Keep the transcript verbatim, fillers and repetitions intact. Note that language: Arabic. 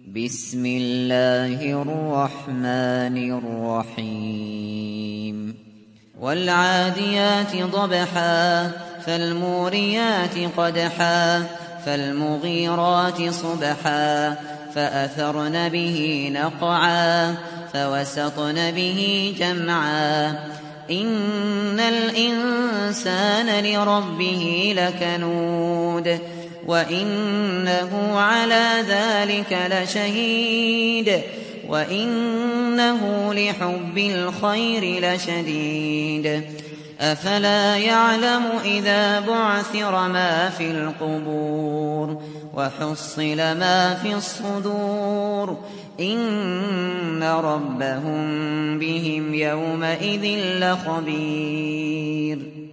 بسم الله الرحمن الرحيم والعاديات ضبحا فالموريات قدحا فالمغيرات صبحا فأثرن به نقعا فوسطن به جمعا إن الإنسان لربه لكنود وإنه على ذلك لشهيد وإنه لحب الخير لشديد أفلا يعلم إذا بعثر ما في القبور وحصل ما في الصدور إن ربهم بهم يومئذ لخبير